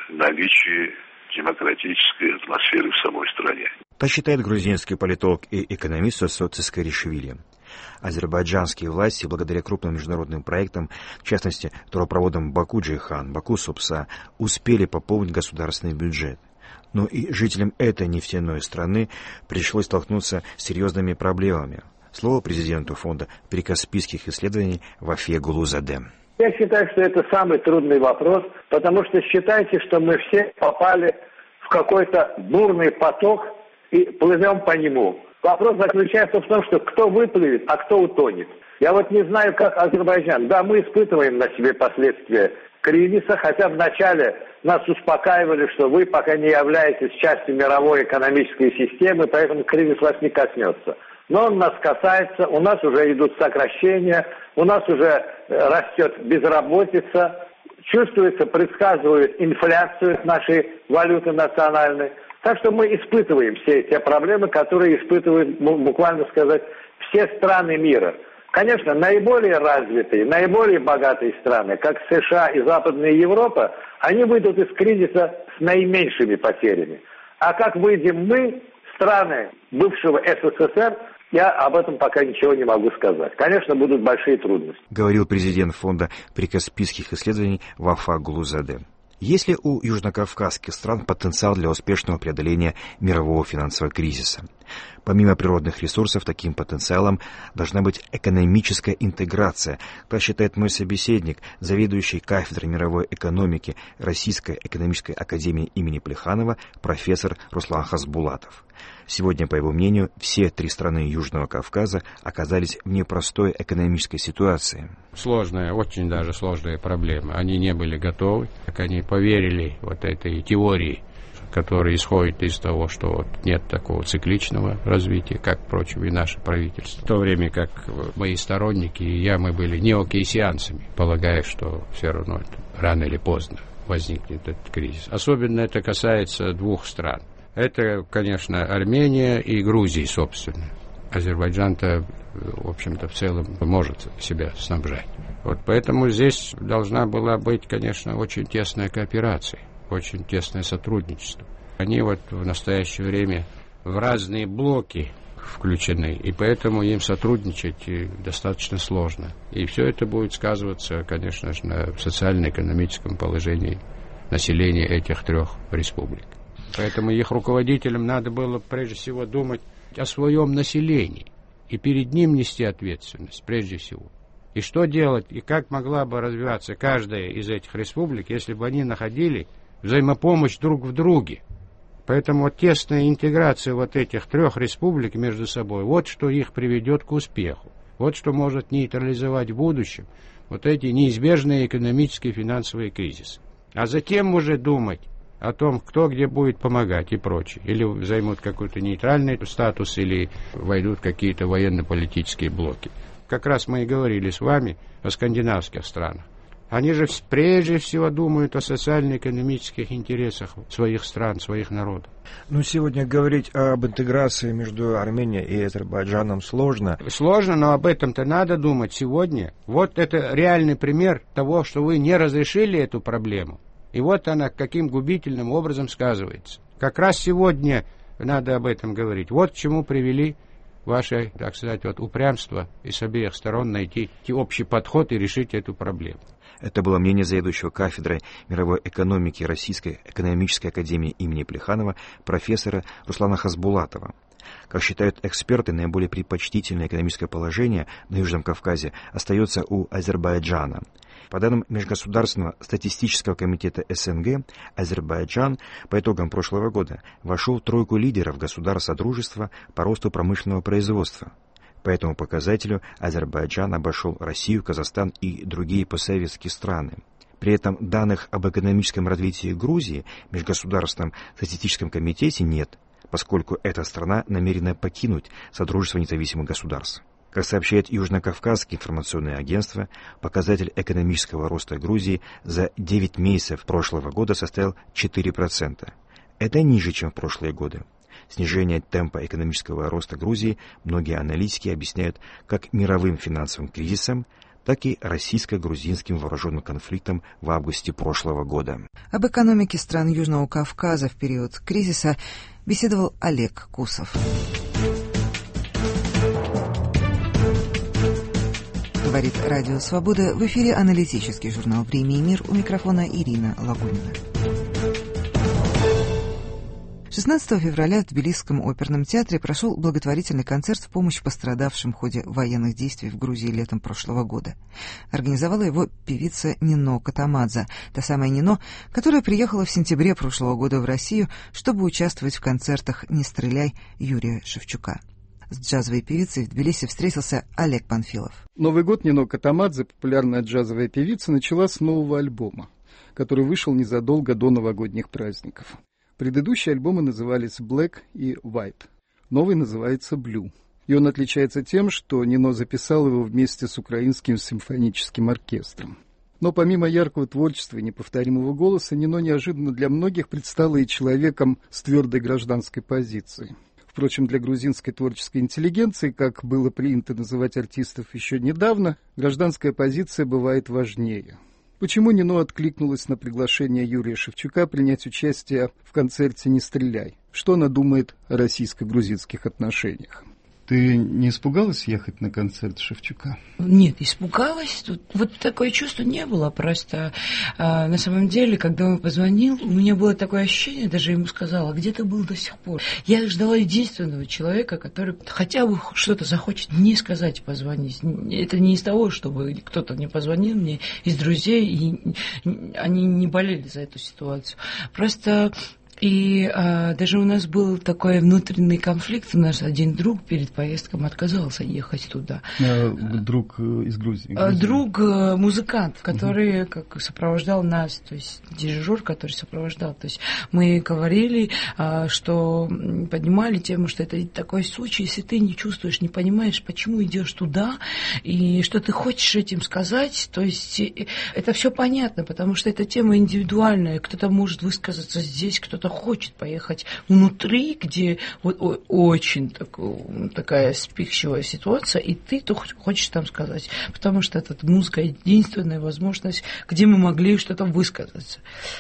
наличие демократической атмосферы в самой стране. Так считает грузинский политолог и экономист Сосоты Скоришвили. Азербайджанские власти, благодаря крупным международным проектам, в частности, трубопроводам Баку-Джейхан, Баку-Супса, успели пополнить государственный бюджет. Но и жителям этой нефтяной страны пришлось столкнуться с серьезными проблемами. Слово президенту фонда прикаспийских исследований Вафе Гулузаде. Я считаю, что это самый трудный вопрос, потому что считайте, что мы все попали в какой-то бурный поток и плывем по нему. Вопрос заключается в том, что кто выплывет, а кто утонет. Я вот не знаю, как Азербайджан. Да, мы испытываем на себе последствия кризиса, хотя вначале нас успокаивали, что вы пока не являетесь частью мировой экономической системы, поэтому кризис вас не коснется. Но он нас касается, у нас уже идут сокращения, у нас уже растет безработица, чувствуется, предсказывают инфляцию нашей валюты национальной. Так что мы испытываем все те проблемы, которые испытывают, буквально сказать, все страны мира. Конечно, наиболее развитые, наиболее богатые страны, как США и Западная Европа, они выйдут из кризиса с наименьшими потерями. А как выйдем мы, страны бывшего СССР, я об этом пока ничего не могу сказать. Конечно, будут большие трудности. Говорил президент фонда прикаспийских исследований Вафа Гулузаде. Есть ли у южнокавказских стран потенциал для успешного преодоления мирового финансового кризиса? Помимо природных ресурсов, таким потенциалом должна быть экономическая интеграция, как считает мой собеседник, заведующий кафедрой мировой экономики Российской экономической академии имени Плеханова профессор Руслан Хасбулатов. Сегодня, по его мнению, все 3 страны Южного Кавказа оказались в непростой экономической ситуации. Сложная, очень даже сложная проблема. Они не были готовы, как они поверили вот этой теории, которая исходит из того, что вот нет такого цикличного развития, как, впрочем, и наше правительство. В то время как мои сторонники и я, мы были неокейсианцами, полагая, что все равно это рано или поздно возникнет этот кризис. Особенно это касается 2 стран. Это, конечно, Армения и Грузия, собственно. Азербайджан-то, в общем-то, в целом может себя снабжать. Вот поэтому здесь должна была быть, конечно, очень тесная кооперация, очень тесное сотрудничество. Они вот в настоящее время в разные блоки включены, и поэтому им сотрудничать достаточно сложно. И все это будет сказываться, конечно же, на социально-экономическом положении населения этих 3 республик. Поэтому их руководителям надо было прежде всего думать о своем населении и перед ним нести ответственность прежде всего. И что делать, и как могла бы развиваться каждая из этих республик, если бы они находили взаимопомощь друг в друге. Поэтому вот тесная интеграция вот этих 3 республик между собой, вот что их приведет к успеху. Вот что может нейтрализовать в будущем вот эти неизбежные экономические и финансовые кризисы. А затем уже думать о том, кто где будет помогать и прочее. Или займут какой-то нейтральный статус, или войдут в какие-то военно-политические блоки. Как раз мы и говорили с вами о скандинавских странах. Они же прежде всего думают о социально-экономических интересах своих стран, своих народов. Ну, сегодня говорить об интеграции между Арменией и Азербайджаном сложно. Сложно, но об этом-то надо думать сегодня. Вот это реальный пример того, что вы не разрешили эту проблему. И вот она каким губительным образом сказывается. Как раз сегодня надо об этом говорить. Вот к чему привели ваше, так сказать, вот упрямство и с обеих сторон найти общий подход и решить эту проблему. Это было мнение заведующего кафедрой мировой экономики Российской экономической академии имени Плеханова профессора Руслана Хасбулатова. Как считают эксперты, наиболее предпочтительное экономическое положение на Южном Кавказе остается у Азербайджана. По данным Межгосударственного статистического комитета СНГ, Азербайджан по итогам прошлого года вошел в 3 лидеров государств Содружества по росту промышленного производства. По этому показателю Азербайджан обошел Россию, Казахстан и другие постсоветские страны. При этом данных об экономическом развитии Грузии в Межгосударственном статистическом комитете нет, поскольку эта страна намерена покинуть Содружество независимых государств. Как сообщает Южно-Кавказское информационное агентство, показатель экономического роста Грузии за 9 месяцев прошлого года составил 4%. Это ниже, чем в прошлые годы. Снижение темпа экономического роста Грузии многие аналитики объясняют как мировым финансовым кризисом, так и российско-грузинским вооруженным конфликтом в августе прошлого года. Об экономике стран Южного Кавказа в период кризиса беседовал Олег Кусов. Говорит Радио Свобода. В эфире аналитический журнал «Время и мир». У микрофона Ирина Лагунина. 16 февраля в Тбилисском оперном театре прошел благотворительный концерт в помощь пострадавшим в ходе военных действий в Грузии летом прошлого года. Организовала его певица Нино Катамадзе, та самая Нино, которая приехала в сентябре прошлого года в Россию, чтобы участвовать в концертах «Не стреляй» Юрия Шевчука. С джазовой певицей в Тбилиси встретился Олег Панфилов. Новый год Нино Катамадзе, популярная джазовая певица, начала с нового альбома, который вышел незадолго до новогодних праздников. Предыдущие альбомы назывались «Black» и «White». Новый называется «Blue». И он отличается тем, что Нино записал его вместе с Украинским симфоническим оркестром. Но помимо яркого творчества и неповторимого голоса, Нино неожиданно для многих предстала и человеком с твердой гражданской позицией. Впрочем, для грузинской творческой интеллигенции, как было принято называть артистов еще недавно, гражданская позиция бывает важнее. Почему Нино откликнулась на приглашение Юрия Шевчука принять участие в концерте «Не стреляй»? Что она думает о российско-грузинских отношениях? Ты не испугалась ехать на концерт Шевчука? Нет, испугалась. Тут вот такое чувство не было. Просто на самом деле, когда он позвонил, у меня было такое ощущение, даже ему сказала, где ты был до сих пор. Я ждала единственного человека, который хотя бы что-то захочет мне сказать, позвонить. Это не из того, чтобы кто-то не позвонил мне из друзей, и они не болели за эту ситуацию. Просто... И даже у нас был такой внутренний конфликт. У нас один друг перед поездкой отказался ехать туда. Друг из Грузии? Друг музыкант, который как сопровождал нас, то есть дирижер, который сопровождал. То есть мы говорили, что поднимали тему, что это такой случай, если ты не чувствуешь, не понимаешь, почему идешь туда, и что ты хочешь этим сказать. То есть это все понятно, потому что эта тема индивидуальная. Кто-то может высказаться здесь, кто-то хочет поехать внутри, где вот очень такая вспыльчивая ситуация, и ты то хочешь там сказать, потому что эта музыка единственная возможность, где мы могли что-то высказаться.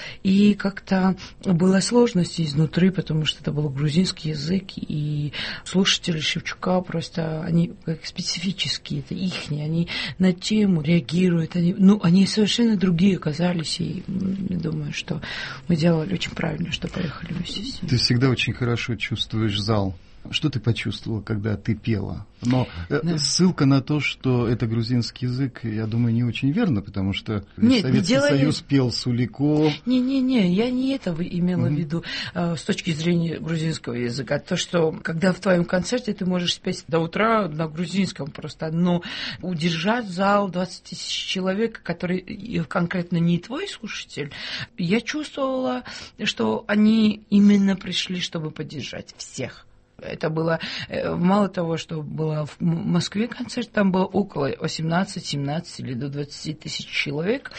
И как-то была сложность изнутри, потому что это был грузинский язык, и слушатели Шевчука просто, они как специфические, это ихние, они на тему реагируют, они совершенно другие оказались, и я думаю, что мы делали очень правильно, что поехали вместе с ними. Ты всегда очень хорошо чувствуешь зал. Что ты почувствовала, когда ты пела? Но ссылка на то, что это грузинский язык, я думаю, не очень верно, потому что Советский Союз пел Сулико. Не, я не это имела в виду с точки зрения грузинского языка. То, что когда в твоем концерте ты можешь спеть до утра на грузинском просто, но удержать зал 20 тысяч человек, который конкретно не твой слушатель, я чувствовала, что они именно пришли, чтобы поддержать всех. Это было, мало того, что было в Москве концерт, там было около 18, 17 или до 20 тысяч человек.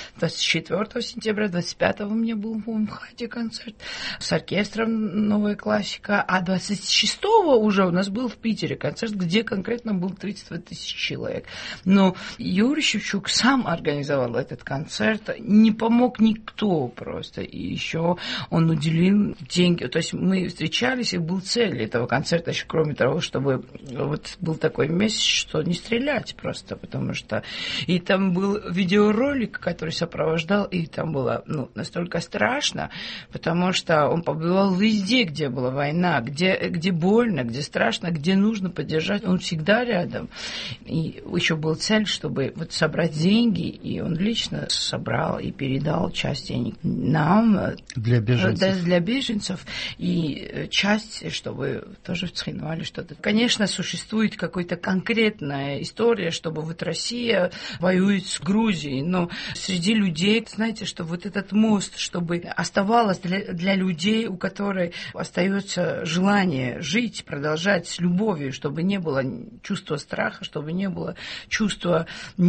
24 сентября, 25 у меня был в МХАТе концерт с оркестром «Новая классика», а 26 уже у нас был в Питере концерт, где конкретно был 30 тысяч человек. Но Юрий Шевчук сам организовал этот концерт, не помог никто просто. И еще он уделил деньги. То есть мы встречались, и был цель этого концерта, еще кроме того, чтобы вот был такой месяц, что не стрелять просто, потому что и там был видеоролик, который сопровождал, и там было настолько страшно, потому что он побывал везде, где была война, где больно, где страшно, где нужно поддержать, он всегда рядом. И еще была цель, чтобы вот собрать деньги, и он лично собрал и передал часть денег нам для беженцев и часть, чтобы тоже вценовали что-то. Конечно, существует какая-то конкретная история, чтобы вот Россия воюет с Грузией, но среди людей, знаете, что вот этот мост, чтобы оставалось для людей, у которых остается желание жить, продолжать с любовью, чтобы не было чувства страха, чтобы не было чувства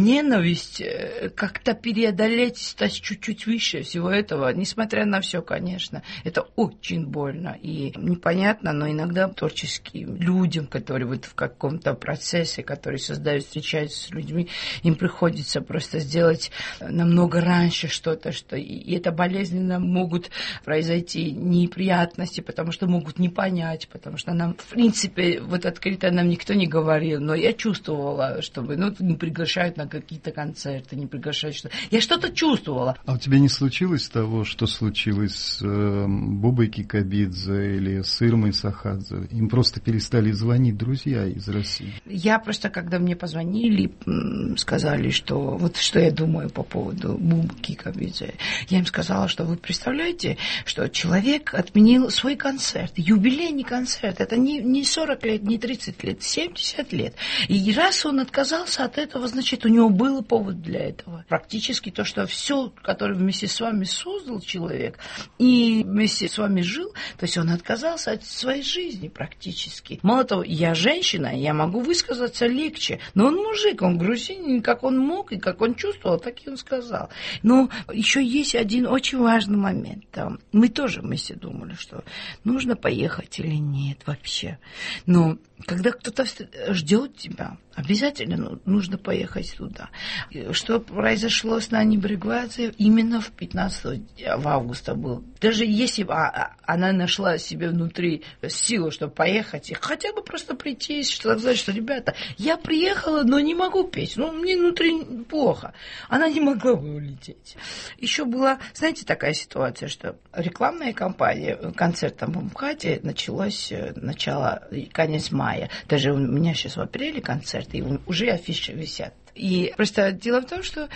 ненависти, как-то преодолеть, стать чуть-чуть выше всего этого, несмотря на все, конечно. Это очень больно и непонятно, но иногда творческим людям, которые вот в каком-то процессе, которые создают, встречаются с людьми, им приходится просто сделать намного раньше что-то, и это болезненно могут произойти неприятности, потому что могут не понять, потому что нам, в принципе, вот открыто нам никто не говорил, но я чувствовала, чтобы, не приглашают на какие-то концерты, не приглашают что-то. Я что-то чувствовала. А у тебя не случилось того, что случилось с Бубой Кикабидзе или с Ирмой Сахадзе? Им просто перестали звонить друзья из России. Я просто, когда мне позвонили, сказали, что вот что я думаю по поводу Бубы Кикабидзе, я им сказала, что вы представляете, что человек отменил свой концерт, юбилейный концерт, это не 40 лет, не 30 лет, 70 лет. И раз он отказался от этого, значит, у него был повод для этого. Практически то, что все, которое вместе с вами создал человек и вместе с вами жил, то есть он отказался от своей жизни практически. Мало того, я женщина, я могу высказаться легче, но он мужик, он грузинин, как он мог и как он чувствовал, так и он сказал. Но еще есть один очень важный момент. Мы тоже вместе думали, что нужно поехать или нет вообще. Но когда кто-то ждет тебя, обязательно нужно поехать туда. Что произошло с Наней Бригвадзе именно в 15 августа был. Даже если бы она нашла себе внутри силу, чтобы поехать и хотя бы просто прийти и сказать, что, ребята, я приехала, но не могу петь, мне внутри плохо. Она не могла бы улететь. Еще была, знаете, такая ситуация, что рекламная кампания концерта в МХАТе началась конец мая. Даже у меня сейчас в апреле концерт, и уже афиши висят. И просто дело в том, что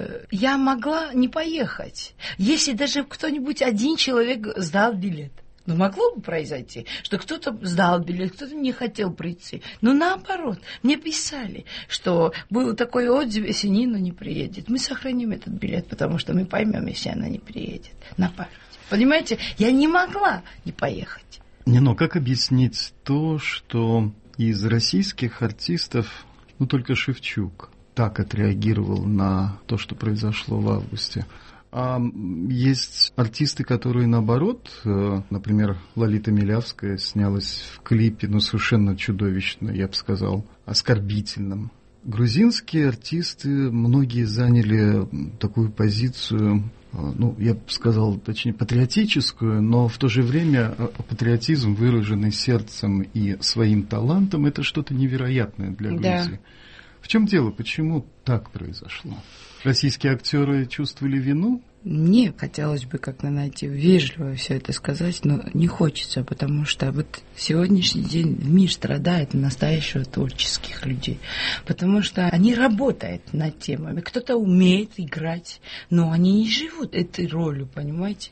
я могла не поехать, если даже кто-нибудь, один человек сдал билет. Могло бы произойти, что кто-то сдал билет, кто-то не хотел прийти. Но наоборот, мне писали, что был такой отзыв, если Нина не приедет, мы сохраним этот билет, потому что мы поймем, если она не приедет. На память. Понимаете, я не могла не поехать. Нино, как объяснить то, что из российских артистов, только Шевчук так отреагировал на то, что произошло в августе? А есть артисты, которые наоборот, например, Лолита Милявская снялась в клипе, совершенно чудовищно, я бы сказал, оскорбительном. Грузинские артисты, многие заняли такую позицию, я бы сказал, точнее, патриотическую, но в то же время патриотизм, выраженный сердцем и своим талантом, это что-то невероятное для Грузии. Да. В чем дело? Почему так произошло? Российские актеры чувствовали вину? Мне хотелось бы как-то найти вежливо все это сказать, но не хочется, потому что сегодняшний день мир страдает настоящих творческих людей, потому что они работают над темами. Кто-то умеет играть, но они не живут этой ролью, понимаете?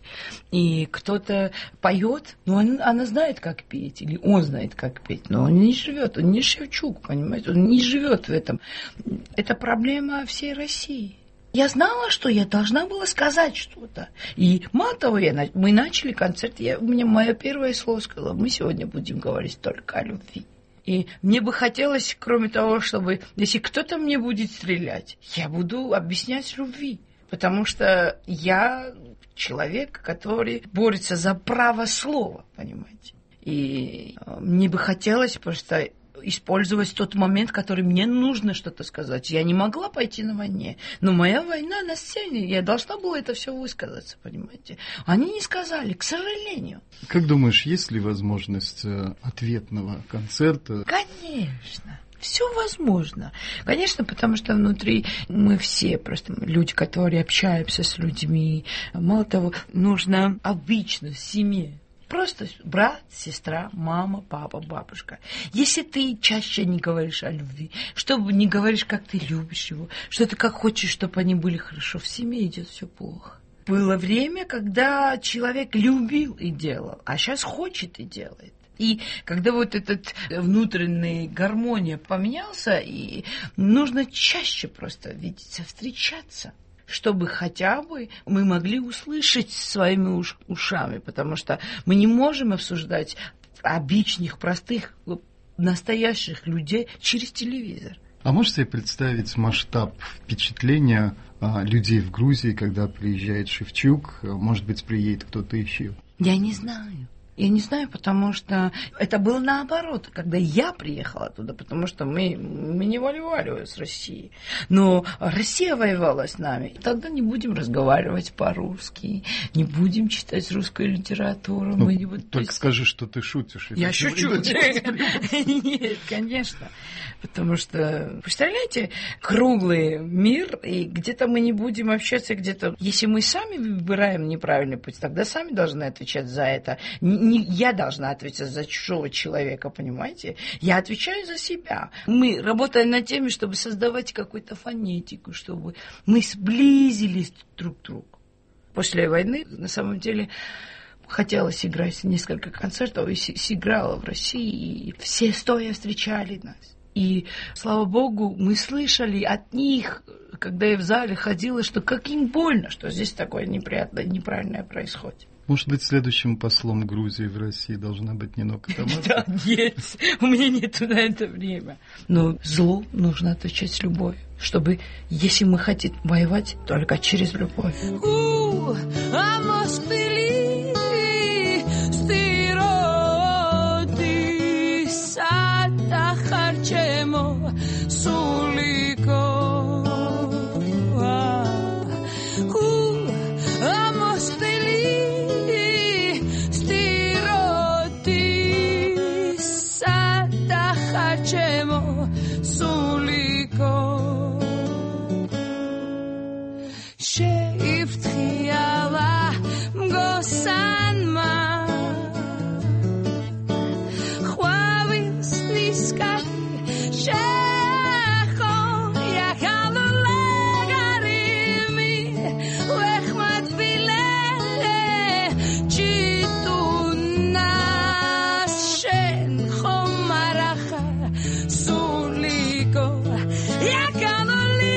И кто-то поет, но она знает, как петь, или он знает, как петь, но он не живет, он не Шевчук, понимаете? Он не живет в этом. Это проблема всей России. Я знала, что я должна была сказать что-то. И мало того, мы начали концерт, мне мое первое слово сказала, мы сегодня будем говорить только о любви. И мне бы хотелось, кроме того, чтобы, если кто-то мне будет стрелять, я буду объяснять любви. Потому что я человек, который борется за право слова, понимаете. И мне бы хотелось просто использовать тот момент, который мне нужно что-то сказать. Я не могла пойти на войне, но моя война на сцене, я должна была это все высказаться, понимаете. Они не сказали, к сожалению. Как думаешь, есть ли возможность ответного концерта? Конечно. Все возможно. Конечно, потому что внутри мы все просто люди, которые общаемся с людьми. Мало того, нужно обычно в семье. Просто брат, сестра, мама, папа, бабушка. Если ты чаще не говоришь о любви, чтобы не говоришь, как ты любишь его, что ты как хочешь, чтобы они были хорошо, в семье идет все плохо. Было время, когда человек любил и делал, а сейчас хочет и делает. И когда этот внутренняя гармония поменялся, и нужно чаще просто видеться, встречаться, чтобы хотя бы мы могли услышать своими ушами, потому что мы не можем обсуждать обычных, простых, настоящих людей через телевизор. А можете себе представить масштаб впечатления людей в Грузии, когда приезжает Шевчук, может быть, приедет кто-то еще? Я не знаю. Я не знаю, потому что это было наоборот, когда я приехала туда, потому что мы не воевали с Россией. Но Россия воевала с нами. Тогда не будем разговаривать по-русски, не будем читать русскую литературу. Только скажи, что ты шутишь. Я шучу. Нет, конечно. Потому что, представляете, круглый мир, и где-то мы не будем общаться, где-то... Если мы сами выбираем неправильный путь, тогда сами должны отвечать за это. Не я должна ответить за чужого человека, понимаете? Я отвечаю за себя. Мы работаем над тем, чтобы создавать какую-то фонетику, чтобы мы сблизились друг к другу. После войны, на самом деле, хотела сыграть несколько концертов, и сыграла в России, и все стоя встречали нас. И, слава богу, мы слышали от них, когда я в зале ходила, что как им больно, что здесь такое неприятное, неправильное происходит. Может быть, следующим послом Грузии в России должна быть Нино Катамадзе? Да, нет, у меня нет на это время. Но злу нужно отвечать с любовью, чтобы, если мы хотим воевать, только через любовь. שהבטיחה לה גוסנמה חוויס נזכרי שכו יכלו לגרימי וחמד בילה צ'יטונס שן חומרחה סוליקו יכלו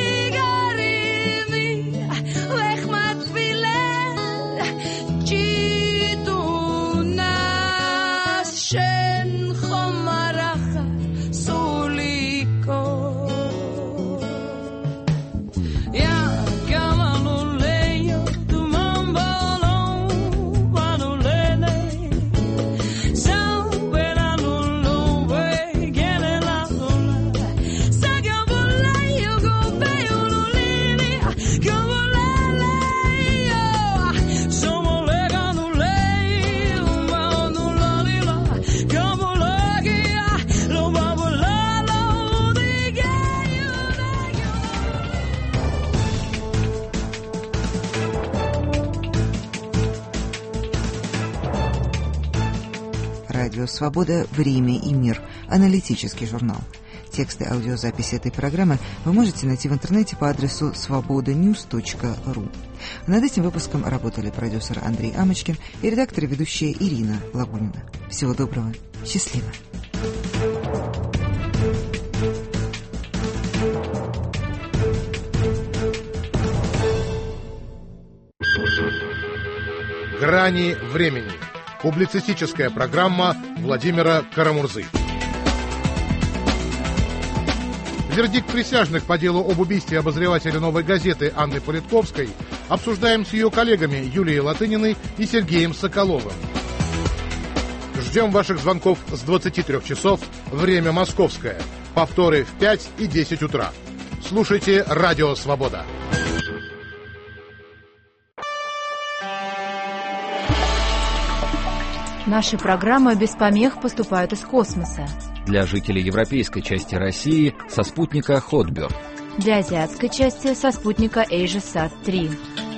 Радио «Свобода. Время и мир». Аналитический журнал. Тексты аудиозаписи этой программы вы можете найти в интернете по адресу svobodanews.ru. Над этим выпуском работали продюсер Андрей Амочкин и редактор и ведущая Ирина Лагунина. Всего доброго. Счастливо. Грани времени. Публицистическая программа Владимира Карамурзы. Вердикт присяжных по делу об убийстве обозревателя «Новой газеты» Анны Политковской обсуждаем с ее коллегами Юлией Латыниной и Сергеем Соколовым. Ждем ваших звонков с 23 часов, время московское. Повторы в 5 и 10 утра. Слушайте «Радио Свобода». Наши программы без помех поступают из космоса. Для жителей европейской части России со спутника Хотберг. Для азиатской части со спутника AsiaSat-3.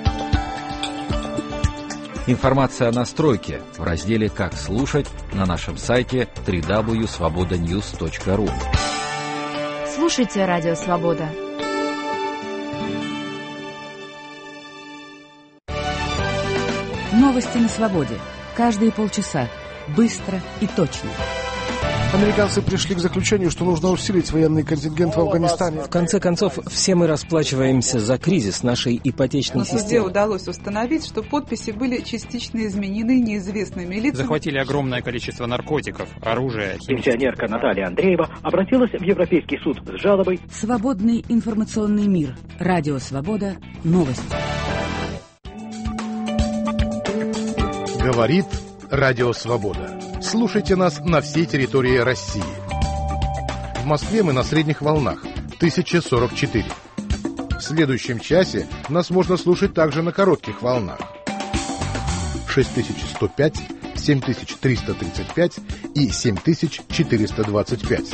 Информация о настройке в разделе «Как слушать» на нашем сайте www.svobodanews.ru. Слушайте «Радио Свобода». Новости на свободе. Каждые полчаса. Быстро и точно. Американцы пришли к заключению, что нужно усилить военный контингент в Афганистане. В конце концов, все мы расплачиваемся за кризис нашей ипотечной системы. На суде удалось установить, что подписи были частично изменены неизвестными лицами. Захватили огромное количество наркотиков, оружия. Пенсионерка Наталья Андреева обратилась в Европейский суд с жалобой. Свободный информационный мир. Радио Свобода. Новости. Говорит Радио Свобода. Слушайте нас на всей территории России. В Москве мы на средних волнах 1044. В следующем часе нас можно слушать также на коротких волнах 6105, 7335 и 7425.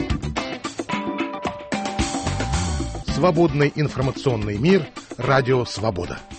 Свободный информационный мир. Радио Свобода.